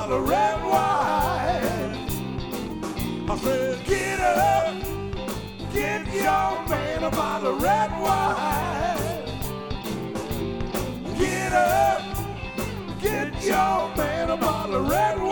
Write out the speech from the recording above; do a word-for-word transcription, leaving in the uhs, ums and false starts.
bottle of red wine. I said, get up, get your man a bottle of red wine. Get up, get your man a bottle of red wine.